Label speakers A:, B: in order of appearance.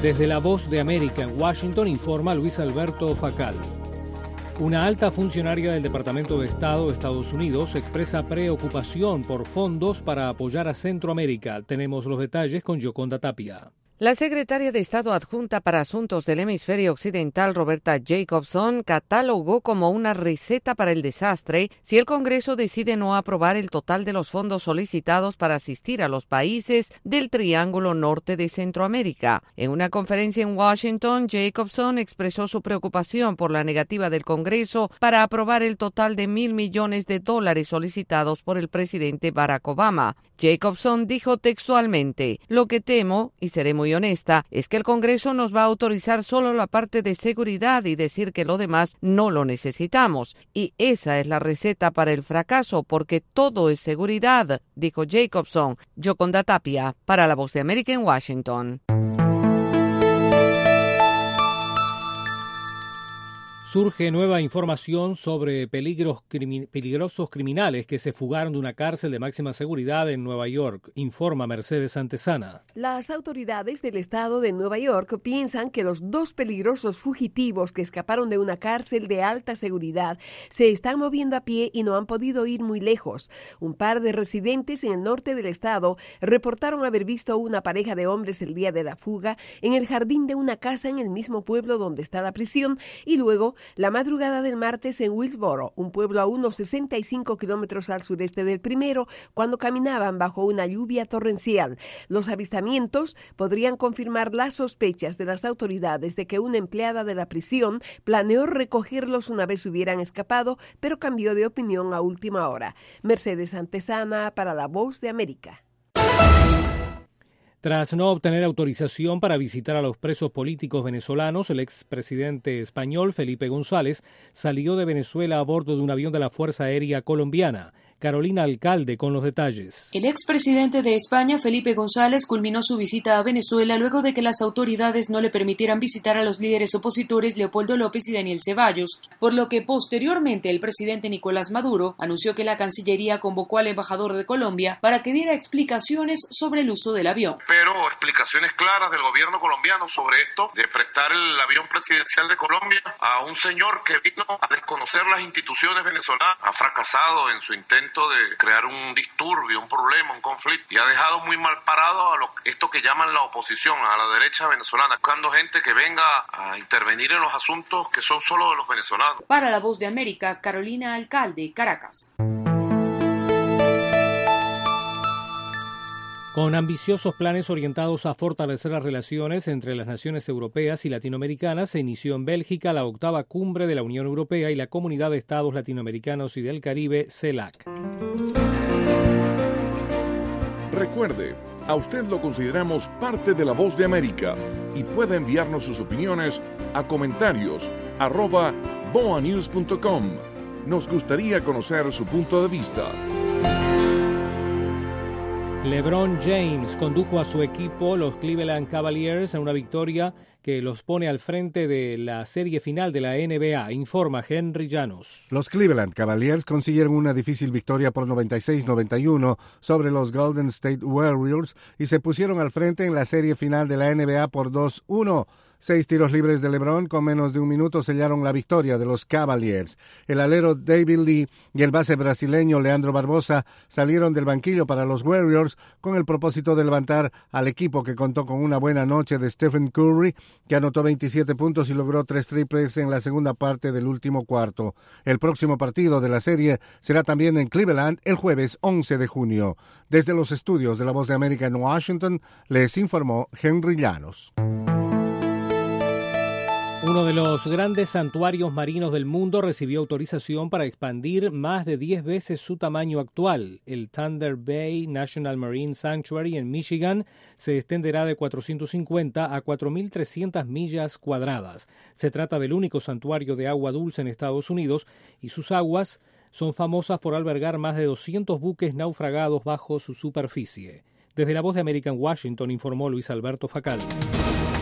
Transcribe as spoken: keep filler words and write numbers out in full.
A: Desde La Voz de América en Washington informa Luis Alberto Facal. Una alta funcionaria del Departamento de Estado de Estados Unidos expresa preocupación por fondos para apoyar a Centroamérica. Tenemos los detalles con Yoconda Tapia.
B: La secretaria de Estado adjunta para Asuntos del Hemisferio Occidental, Roberta Jacobson, catalogó como una receta para el desastre si el Congreso decide no aprobar el total de los fondos solicitados para asistir a los países del Triángulo Norte de Centroamérica. En una conferencia en Washington, Jacobson expresó su preocupación por la negativa del Congreso para aprobar el total de mil millones de dólares solicitados por el presidente Barack Obama. Jacobson dijo textualmente: "Lo que temo, y seré muy honesta, es que el Congreso nos va a autorizar solo la parte de seguridad y decir que lo demás no lo necesitamos. Y esa es la receta para el fracaso, porque todo es seguridad", dijo Jacobson. Yoconda Tapia, para La Voz de América en Washington.
A: Surge nueva información sobre peligros crimi- peligrosos criminales que se fugaron de una cárcel de máxima seguridad en Nueva York, informa Mercedes Santesana.
C: Las autoridades del estado de Nueva York piensan que los dos peligrosos fugitivos que escaparon de una cárcel de alta seguridad se están moviendo a pie y no han podido ir muy lejos. Un par de residentes en el norte del estado reportaron haber visto una pareja de hombres el día de la fuga en el jardín de una casa en el mismo pueblo donde está la prisión y luego la madrugada del martes en Wilkesboro, un pueblo a unos sesenta y cinco kilómetros al sureste del primero, cuando caminaban bajo una lluvia torrencial. Los avistamientos podrían confirmar las sospechas de las autoridades de que una empleada de la prisión planeó recogerlos una vez hubieran escapado, pero cambió de opinión a última hora. Mercedes Santesana para La Voz de América.
A: Tras no obtener autorización para visitar a los presos políticos venezolanos, el expresidente español Felipe González salió de Venezuela a bordo de un avión de la Fuerza Aérea Colombiana. Carolina Alcalde con los detalles.
D: El expresidente de España, Felipe González, culminó su visita a Venezuela luego de que las autoridades no le permitieran visitar a los líderes opositores Leopoldo López y Daniel Ceballos, por lo que posteriormente el presidente Nicolás Maduro anunció que la Cancillería convocó al embajador de Colombia para que diera explicaciones sobre el uso del avión.
E: Pero explicaciones claras del gobierno colombiano sobre esto, de prestar el avión presidencial de Colombia a un señor que vino a desconocer las instituciones venezolanas, ha fracasado en su intento de crear un disturbio, un problema, un conflicto, y ha dejado muy mal parado a lo, esto que llaman la oposición, a la derecha venezolana, buscando gente que venga a intervenir en los asuntos que son solo de los venezolanos.
D: Para La Voz de América, Carolina Alcalde, Caracas.
A: Con ambiciosos planes orientados a fortalecer las relaciones entre las naciones europeas y latinoamericanas, se inició en Bélgica la octava cumbre de la Unión Europea y la Comunidad de Estados Latinoamericanos y del Caribe, CELAC.
F: Recuerde, a usted lo consideramos parte de La Voz de América y puede enviarnos sus opiniones a comentarios arroba boanews punto com. Nos gustaría conocer su punto de vista.
A: LeBron James condujo a su equipo, los Cleveland Cavaliers, a una victoria que los pone al frente de la serie final de la N B A, informa Henry Llanos.
G: Los Cleveland Cavaliers consiguieron una difícil victoria por noventa y seis noventa y uno sobre los Golden State Warriors y se pusieron al frente en la serie final de la N B A por dos uno. Seis tiros libres de LeBron con menos de un minuto sellaron la victoria de los Cavaliers. El alero David Lee y el base brasileño Leandro Barbosa salieron del banquillo para los Warriors con el propósito de levantar al equipo, que contó con una buena noche de Stephen Curry, que anotó veintisiete puntos y logró tres triples en la segunda parte del último cuarto. El próximo partido de la serie será también en Cleveland el jueves once de junio. Desde los estudios de La Voz de América en Washington, les informó Henry Llanos.
A: Uno de los grandes santuarios marinos del mundo recibió autorización para expandir más de diez veces su tamaño actual. El Thunder Bay National Marine Sanctuary en Michigan se extenderá de cuatrocientas cincuenta a cuatro mil trescientas millas cuadradas. Se trata del único santuario de agua dulce en Estados Unidos y sus aguas son famosas por albergar más de doscientos buques naufragados bajo su superficie. Desde La Voz de América en Washington informó Luis Alberto Facal.